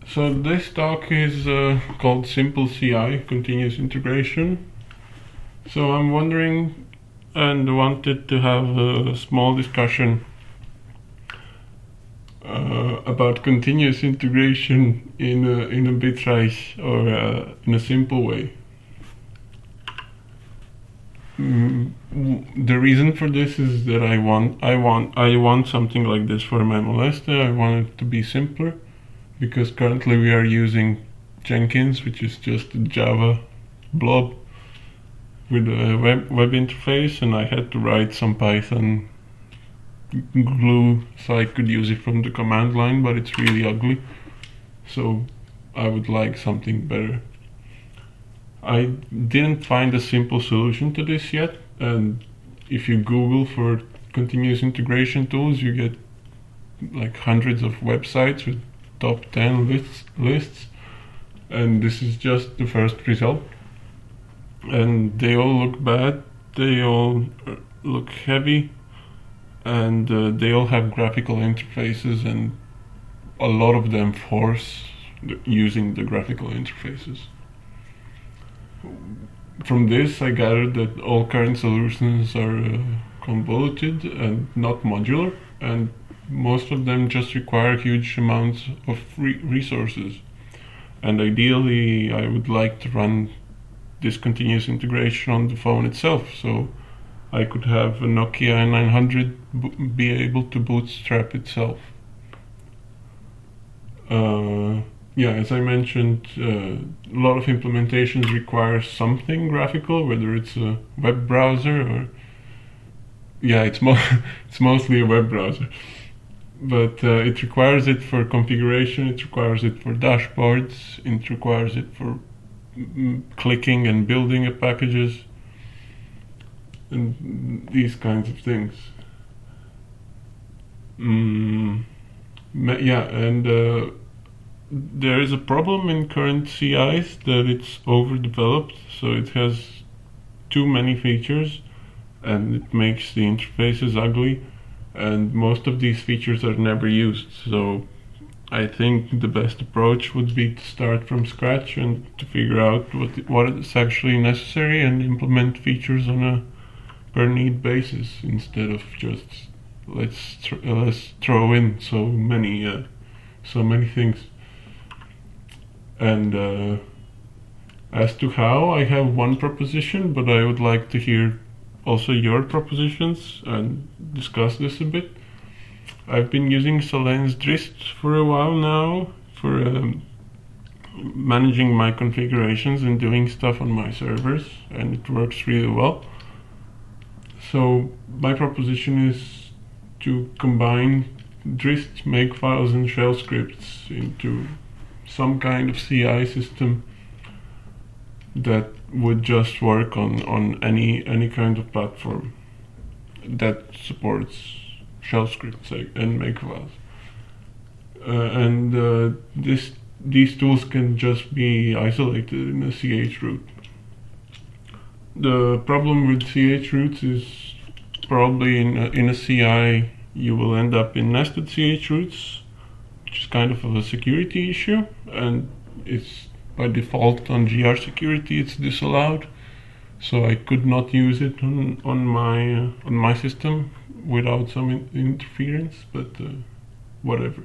So this talk is called Simple CI, Continuous Integration. So I'm wondering and wanted to have a small discussion about continuous integration in a bitrise or in a simple way. The reason for this is that I want something like this for my Molesta. I want it to be simpler, because currently we are using Jenkins, which is just a Java blob with a web interface, and I had to write some Python glue so I could use it from the command line, but it's really ugly, so I would like something better. I didn't find a simple solution to this yet, and if you Google for continuous integration tools, you get like hundreds of websites with top 10 lists, and this is just the first result, and they all look bad, they all look heavy, and they all have graphical interfaces, and a lot of them force using the graphical interfaces. From this I gathered that all current solutions are convoluted and not modular, and most of them just require huge amounts of resources. And ideally I would like to run this continuous integration on the phone itself, so I could have a Nokia N900 be able to bootstrap itself. Yeah, as I mentioned, a lot of implementations require something graphical, whether it's a web browser or... Yeah, it's mostly a web browser. But it requires it for configuration, it requires it for dashboards, it requires it for clicking and building of packages, and these kinds of things. Yeah, and there is a problem in current CIs that it's overdeveloped, so it has too many features and it makes the interfaces ugly, and most of these features are never used. So I think the best approach would be to start from scratch and to figure out what is actually necessary and implement features on a per need basis, instead of just let's throw in so many things. And as to how, I have one proposition, but I would like to hear also your propositions and discuss this a bit. I've been using Solens Drist for a while now for managing my configurations and doing stuff on my servers, and it works really well. So my proposition is to combine Drist, Makefiles, and shell scripts into some kind of CI system that would just work on any kind of platform that supports shell scripts and Makefiles. And these tools can just be isolated in a chroot. The problem with chroots is probably in a CI you will end up in nested chroots, which is kind of a security issue, and it's by default on GR security it's disallowed, so I could not use it on my system without some interference, but whatever.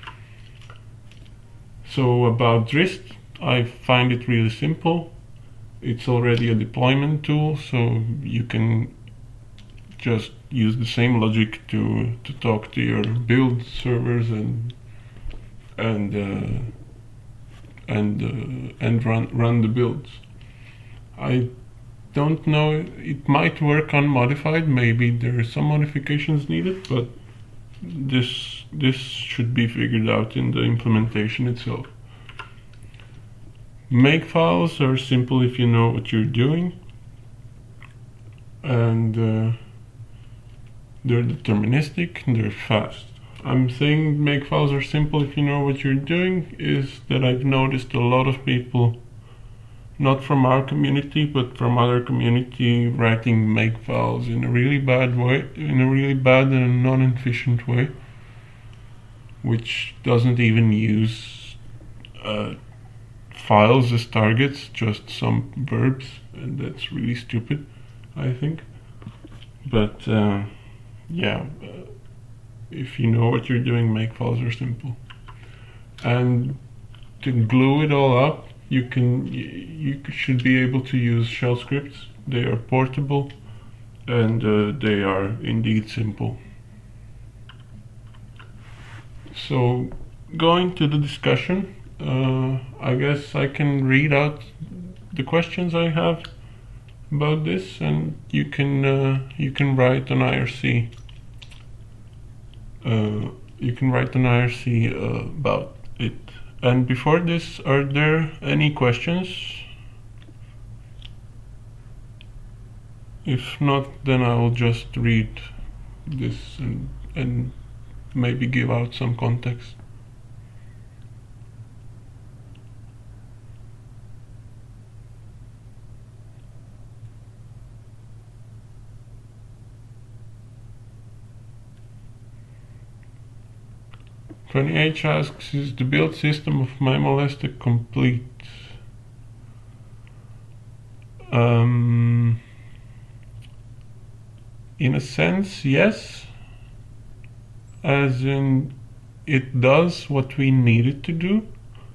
So about Drist, I find it really simple. It's already a deployment tool, so you can just use the same logic to talk to your build servers and run the builds. I don't know, it might work unmodified, maybe there are some modifications needed, but this should be figured out in the implementation itself. Makefiles are simple if you know what you're doing, and they're deterministic and they're fast. I'm saying Makefiles are simple if you know what you're doing is that I've noticed a lot of people, not from our community but from other community, writing Makefiles in a really bad way, in a really bad and non-efficient way, which doesn't even use files as targets, just some verbs, and that's really stupid, I think. But yeah, if you know what you're doing, makefiles are simple. And to glue it all up, you should be able to use shell scripts. They are portable, and they are indeed simple. So, going to the discussion, I guess I can read out the questions I have about this, and you can write an IRC. You can write an IRC about it. And before this, are there any questions? If not, then I will just read this and maybe give out some context. H asks, is the build system of MyMolested complete? In a sense, yes. As in, it does what we need it to do,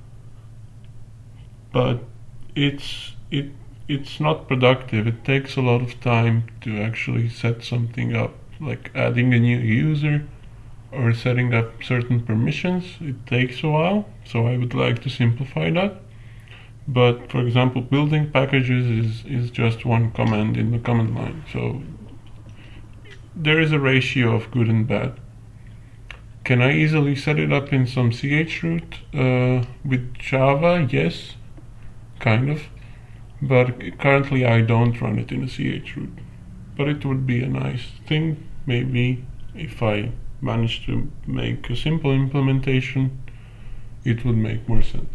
but it's not productive. It takes a lot of time to actually set something up, like adding a new user or setting up certain permissions. It takes a while, so I would like to simplify that. But for example, building packages is just one command in the command line, so there is a ratio of good and bad. Can I easily set it up in some chroot with Java? Yes, kind of, but currently I don't run it in a chroot. But it would be a nice thing, maybe, if I managed to make a simple implementation, it would make more sense.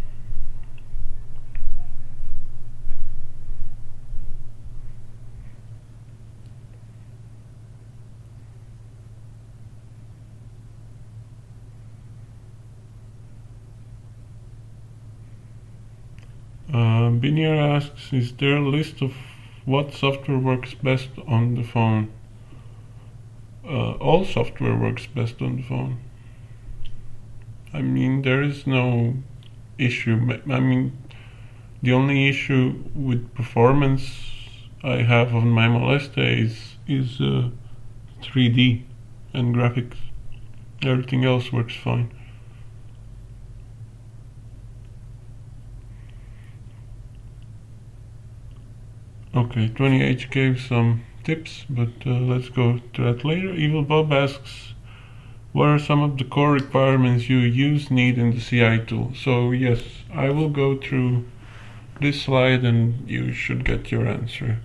Binier asks, is there a list of what software works best on the phone? All software works best on the phone. I mean, there is no issue. I mean, the only issue with performance I have on my MyMolested is 3D and graphics. Everything else works fine. Okay, 20H gave some tips, but let's go to that later. Evil Bob asks, what are some of the core requirements you need in the CI tool? So yes, I will go through this slide and you should get your answer.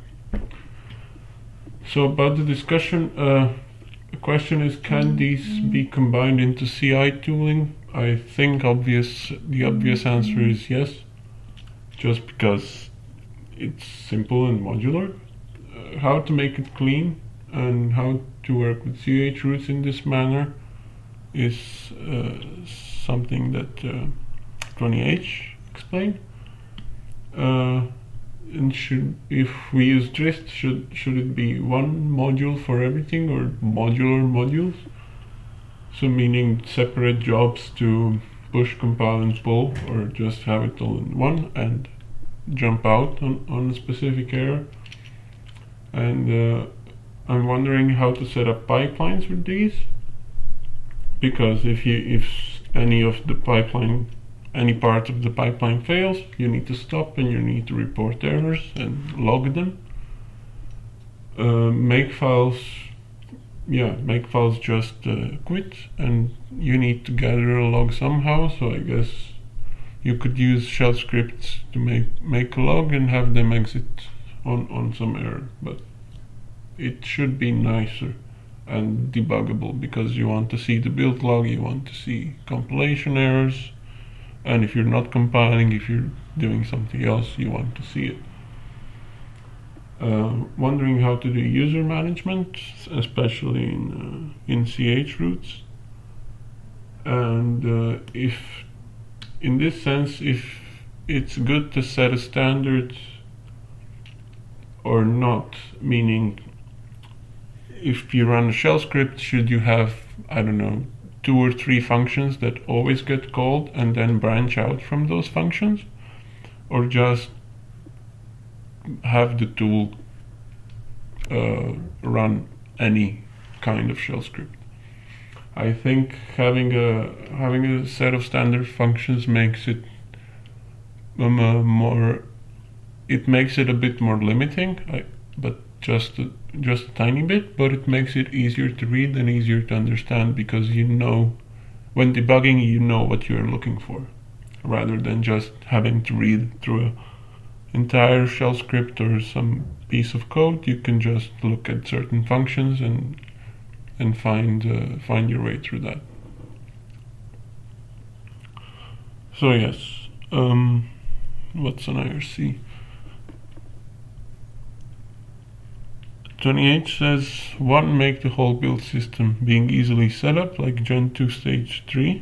So about the discussion, the question is, can these be combined into CI tooling? I think the obvious answer is yes, just because it's simple and modular. How to make it clean and how to work with chroots in this manner is something that 20H explained. And if we use Drist, should it be one module for everything or modular modules? So meaning separate jobs to push, compile, and pull, or just have it all in one and jump out on a specific error. And I'm wondering how to set up pipelines with these, because if any part of the pipeline fails, you need to stop and you need to report errors and log them. Makefiles just quit, and you need to gather a log somehow. So I guess you could use shell scripts to make a log and have them exit on some error, but it should be nicer and debuggable, because you want to see the build log, you want to see compilation errors, and if you're not compiling, if you're doing something else, you want to see it. Wondering how to do user management, especially in chroots, and if in this sense, if it's good to set a standard or not, meaning if you run a shell script, should you have, I don't know, 2 or 3 functions that always get called and then branch out from those functions, or just have the tool run any kind of shell script. I think having a set of standard functions makes it it makes it a bit more limiting, but just a tiny bit, but it makes it easier to read and easier to understand, because you know, when debugging, you know what you're looking for, rather than just having to read through an entire shell script or some piece of code. You can just look at certain functions and find your way through that. So yes, what's an IRC? 28 says, 1. Make the whole build system being easily set up, like Gen 2 Stage 3.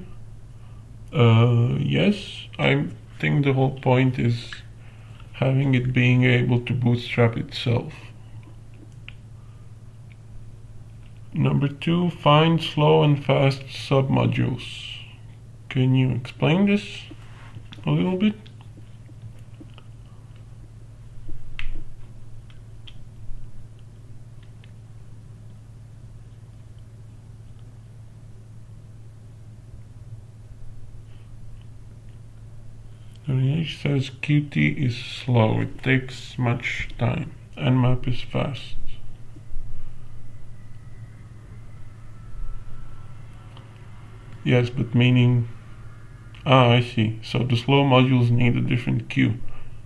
Yes, I think the whole point is having it being able to bootstrap itself. Number 2, find slow and fast submodules. Can you explain this a little bit? It says Qt is slow, it takes much time. Nmap is fast. Yes, but meaning... I see. So the slow modules need a different queue.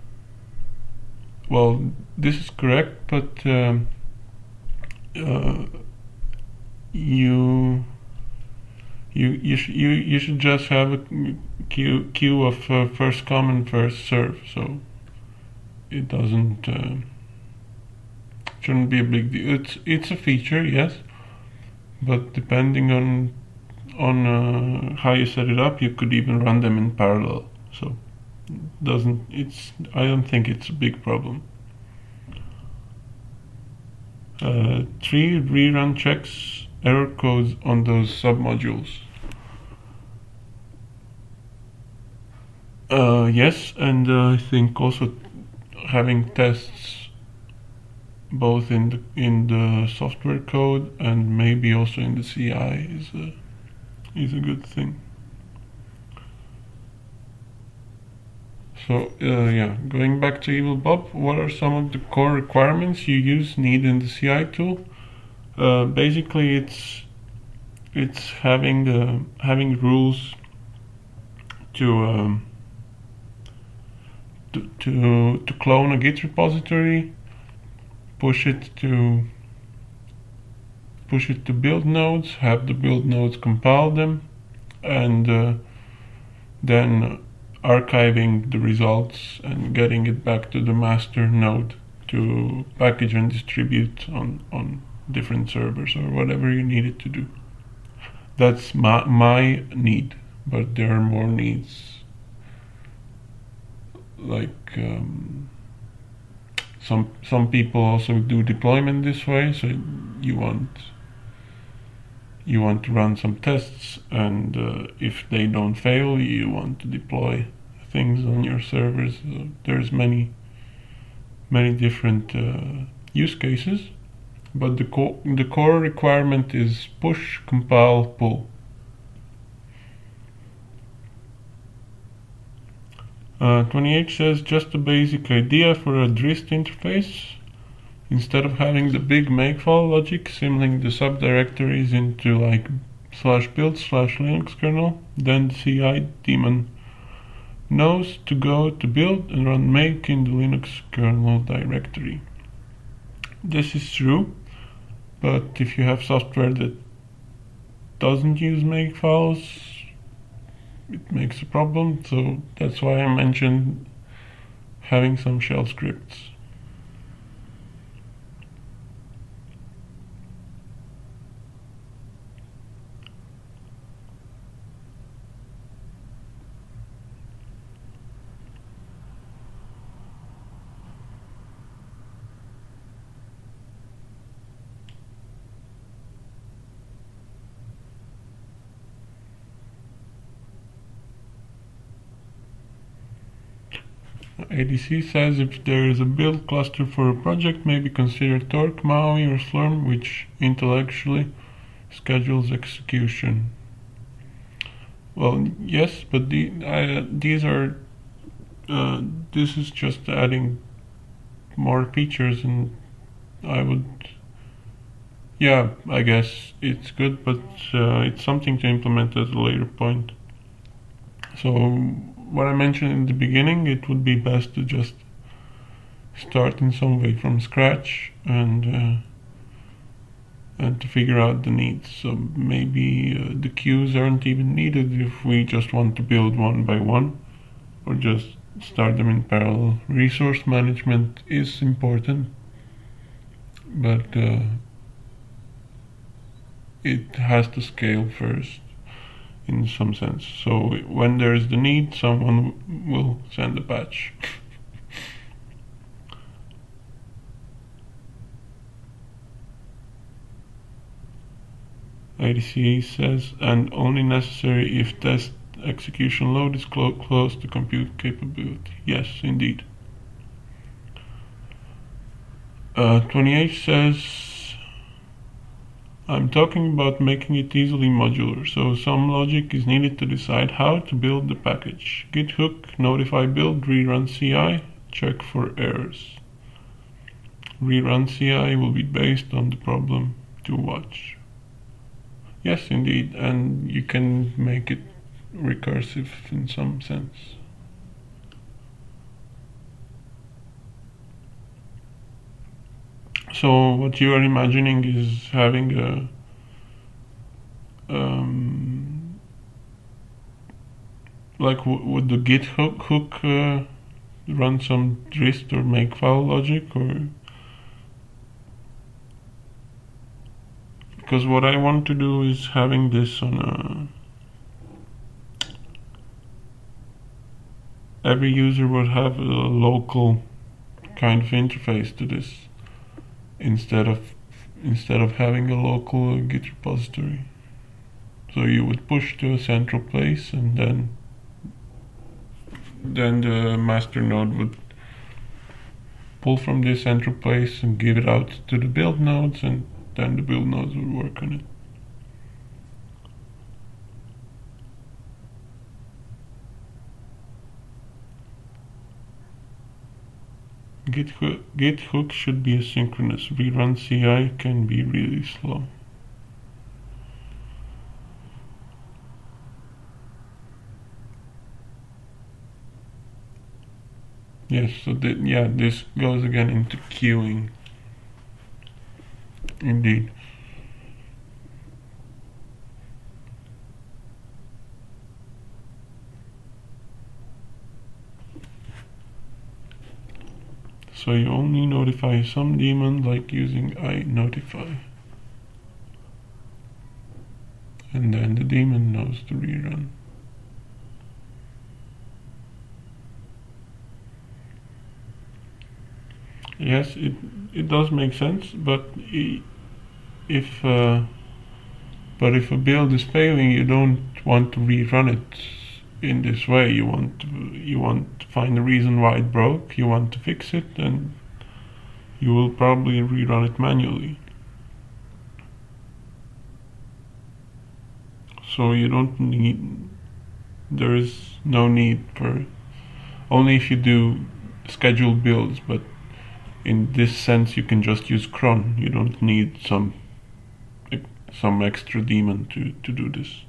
Well, this is correct, but you should just have a queue of first come and first serve, so it doesn't shouldn't be a big deal. It's a feature, yes, but depending on how you set it up, you could even run them in parallel. So I don't think it's a big problem. 3. Rerun checks error codes on those submodules. Yes, and I think also having tests both in the software code and maybe also in the CI is a good thing. So yeah, going back to EvilBob, what are some of the core requirements you need in the CI tool? Basically, it's having rules to clone a Git repository, push it to build nodes, have the build nodes compile them, and then archiving the results and getting it back to the master node to package and distribute on different servers or whatever you need it to do. That's my need, but there are more needs. Like some people also do deployment this way, so you want to run some tests, and if they don't fail, you want to deploy things on your servers. There's many different use cases, but the core requirement is push, compile, pull. 28 says, just a basic idea for a Drist interface. Instead of having the big makefile logic symling the subdirectories into like /build/Linux kernel, then the CI daemon knows to go to build and run make in the Linux kernel directory. This is true, but if you have software that doesn't use makefiles, it makes a problem, so that's why I mentioned having some shell scripts. ADC says if there is a build cluster for a project, maybe consider Torque, Maui, or Slurm, which intellectually schedules execution. Well, yes, but these are this is just adding more features, and I would, yeah, I guess it's good, but it's something to implement at a later point. So what I mentioned in the beginning, it would be best to just start in some way from scratch and to figure out the needs. So maybe the queues aren't even needed if we just want to build one by one, or just start them in parallel. Resource management is important, but it has to scale first in some sense. So when there is the need, someone will send a patch. ADC says, and only necessary if test execution load is close to compute capability. Yes, indeed. 28 says, I'm talking about making it easily modular, so some logic is needed to decide how to build the package. Git hook, notify build, rerun CI, check for errors. Rerun CI will be based on the problem to watch. Yes, indeed, and you can make it recursive in some sense. So what you are imagining is having a like would the Git hook run some Drist or Makefile logic, or because what I want to do is having this on every user would have a local kind of interface to this instead of having a local Git repository. So you would push to a central place, and then the master node would pull from this central place and give it out to the build nodes, and then the build nodes would work on it. Git hook should be asynchronous. Rerun CI can be really slow. Yes, so this goes again into queuing. Indeed. So you only notify some daemon, like using iNotify. And then the daemon knows to rerun. Yes, it does make sense, but if a build is failing, you don't want to rerun it in this way. You want to find a reason why it broke. You want to fix it, and you will probably rerun it manually. So you don't need. There is no need for. Only if you do scheduled builds, but in this sense, you can just use cron. You don't need some extra daemon to do this.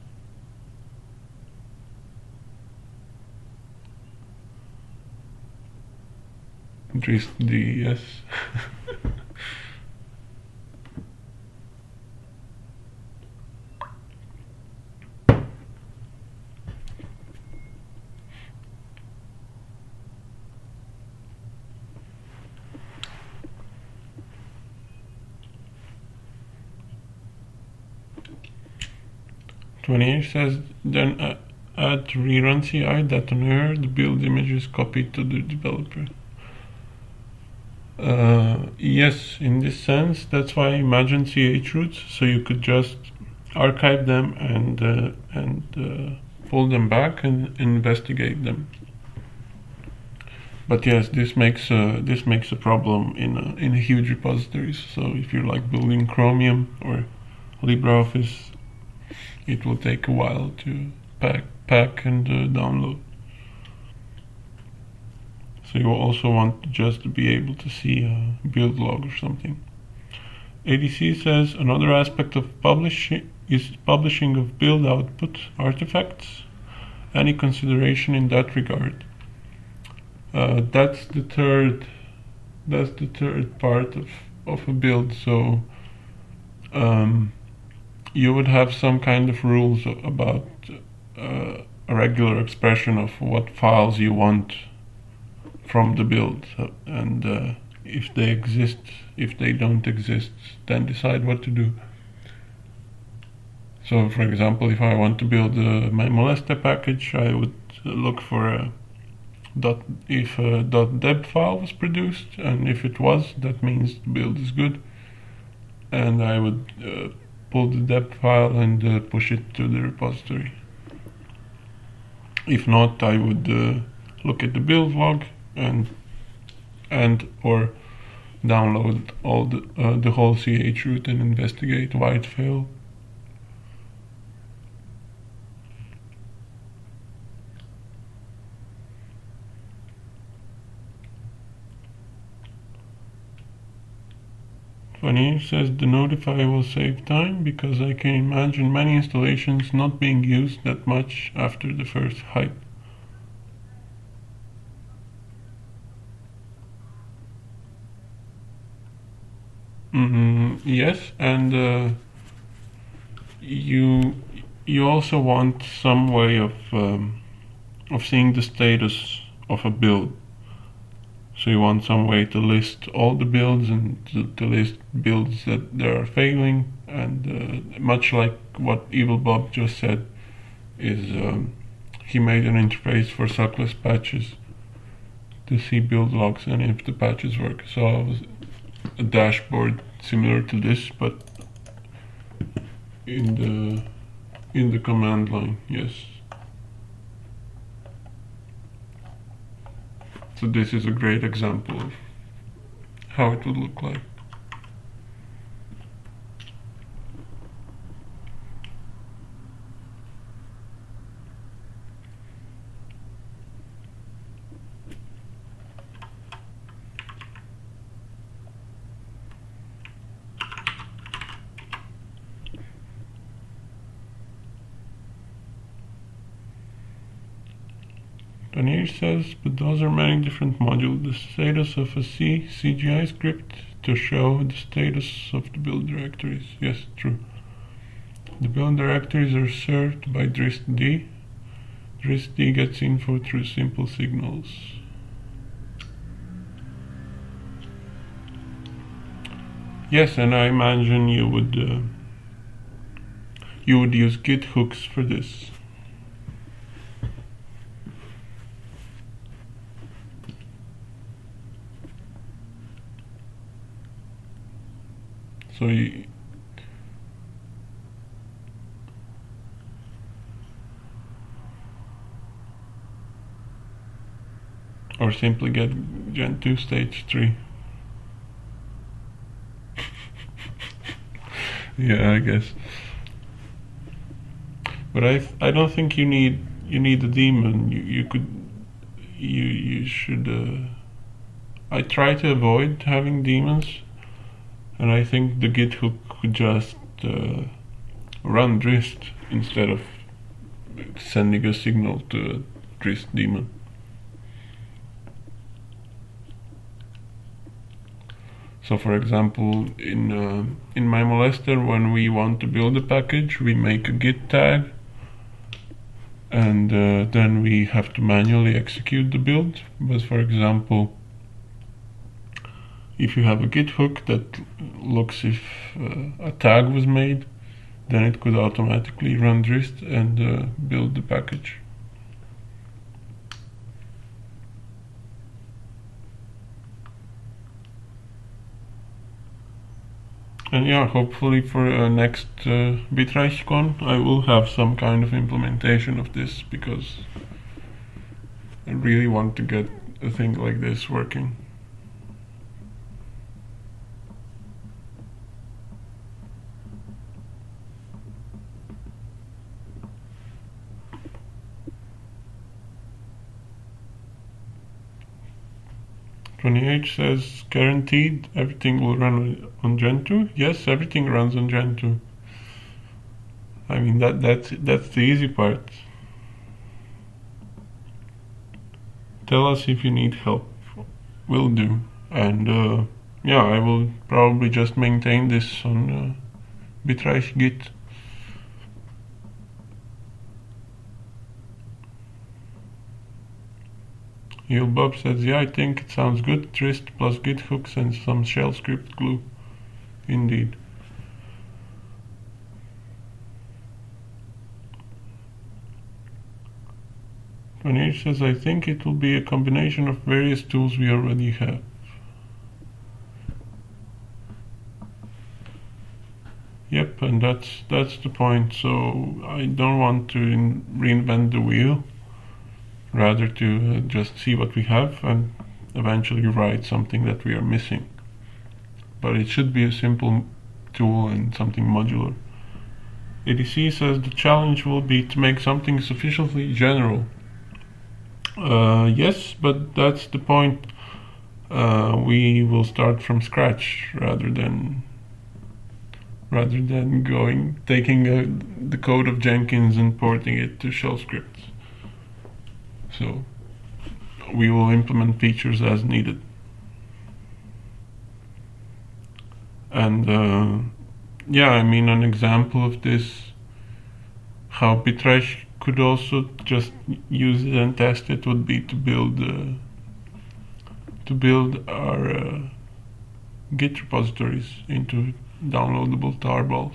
Drist D, yes. .28 says, then add rerun CI that on error the build image is copied to the developer. Yes, in this sense, that's why I imagine CH roots, so you could just archive them and pull them back and investigate them. But yes, this makes a problem in a huge repositories. So if you're like building Chromium or LibreOffice, it will take a while to pack and download. So you also want just to be able to see a build log or something. ADC says another aspect of publishing is publishing of build output artifacts. Any consideration in that regard? That's the third part of a build. So you would have some kind of rules about a regular expression of what files you want from the build, and if they exist, if they don't exist, then decide what to do. So for example, if I want to build my Molesta package, I would look for if a .deb file was produced, and if it was, that means the build is good, and I would pull the deb file and push it to the repository. If not, I would look at the build log and or download all the whole CH root and investigate why it failed. Vanir says the Notify will save time because I can imagine many installations not being used that much after the first hype. Yes, and you also want some way of seeing the status of a build. So you want some way to list all the builds and to list builds that they are failing, and much like what Evil Bob just said, is he made an interface for suckless patches to see build logs and if the patches work. So it was a dashboard similar to this, but in the command line. Yes. So this is a great example of how it would look like. Daniel says, but those are many different modules. The status of a CGI script to show the status of the build directories. Yes, true. The build directories are served by DristD. DristD gets info through simple signals. Yes, and I imagine you would use Git hooks for this. So or simply get Gentoo stage 3. Yeah, I guess. But I don't think you need a daemon. You should. I try to avoid having daemons. And I think the Git hook could just run Drist instead of sending a signal to a Drist daemon. So for example, in my Molester, when we want to build a package, we make a Git tag, and then we have to manually execute the build. But for example, if you have a Git hook that looks if a tag was made, then it could automatically run Drist and build the package. And yeah, hopefully for next BitReichCon I will have some kind of implementation of this, because I really want to get a thing like this working. H says guaranteed everything will run on Gentoo. Yes, everything runs on Gentoo. I mean that's the easy part. Tell us if you need help. Will do. And yeah, I will probably just maintain this on Bitreich Git. Bob says, yeah, I think it sounds good. Trist plus git hooks and some shell script glue. Indeed. H says, I think it will be a combination of various tools we already have. Yep, and that's the point. So I don't want to reinvent the wheel. Rather to just see what we have and eventually write something that we are missing. But it should be a simple tool and something modular. ADC says the challenge will be to make something sufficiently general. Yes, but that's the point. We will start from scratch rather than taking the code of Jenkins and porting it to shell scripts. So we will implement features as needed. And yeah, I mean, an example of this, how Bitreich could also just use it and test it, would be to build our Git repositories into downloadable tarballs.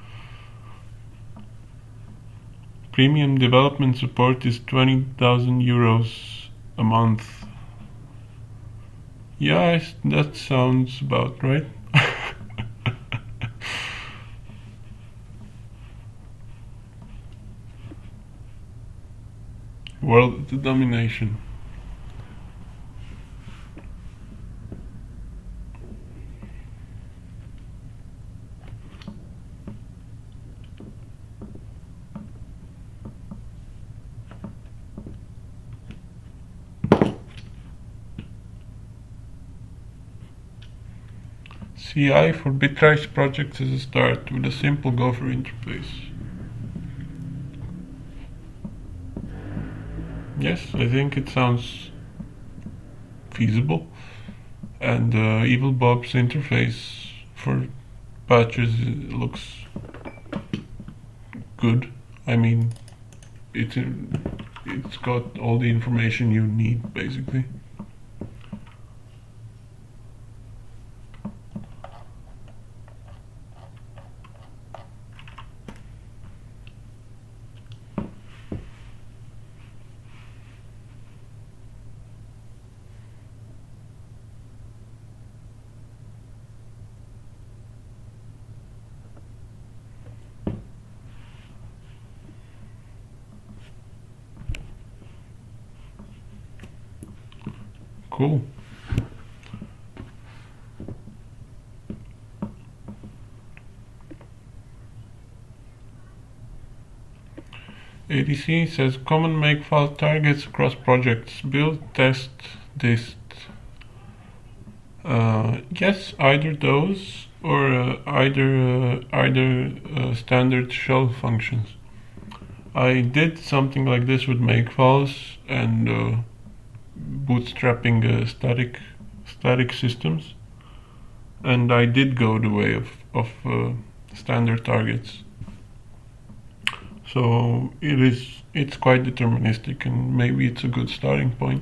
Premium development support is 20,000 euros a month. Yeah, that sounds about right. World domination. CI for Bitreich projects is a start with a simple Gopher interface. Yes, I think it sounds feasible. And Evil Bob's interface for patches looks good. I mean, it's got all the information you need, basically. Cool. ADC says common makefile targets across projects: build, test, dist. Yes, either those or either standard shell functions. I did something like this with makefiles and bootstrapping static systems, and I did go the way of standard targets. So it's quite deterministic, and maybe it's a good starting point.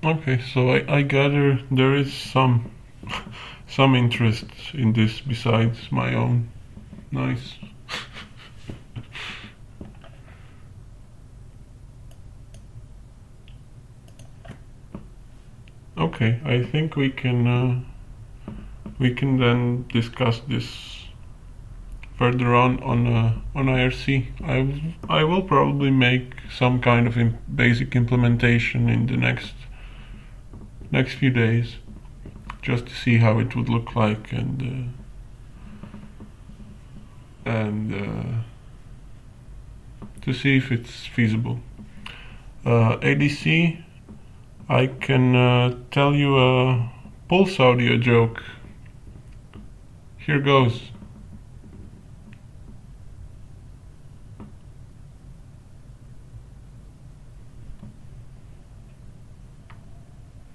Okay, so I gather there is some some interest in this besides my own. Nice. Okay, I think we can then discuss this further on IRC. I will probably make some kind of basic implementation in the next few days, just to see how it would look like and to see if it's feasible. ADC, I can tell you a Pulse Audio joke. Here goes.